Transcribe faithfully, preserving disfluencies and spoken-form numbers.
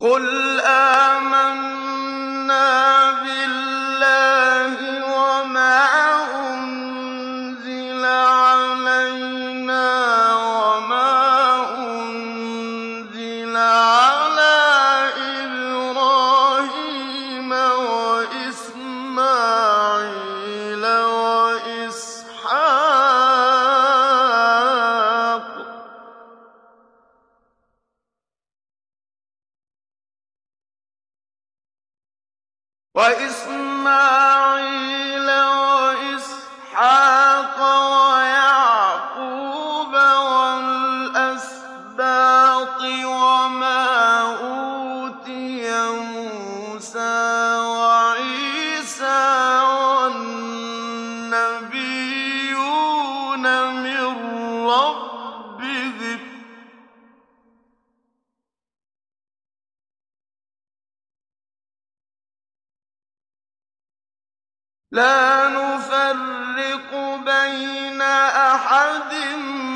قُلْ آمَنَّا بِاللَّهِ وَمَا أُنزِلَ عَلَيْنَا وَمَا أُنزِلَ عَلَىٰ إِبْرَاهِيمَ وَإِسْمَاعِيلَ وَإِسْمَاعِيلَ وَإِسْحَاقَ وَيَعْقُوبَ وَالْأَسْبَاطِ وَمَا أُوتِيَ مُوسَىٰ وَعِيسَىٰ وَالنَّبِيُّونَ مِن رَّبِّهِمْ ۖ لَا نُفَرِّقُ بَيْنَ أَحَدٍ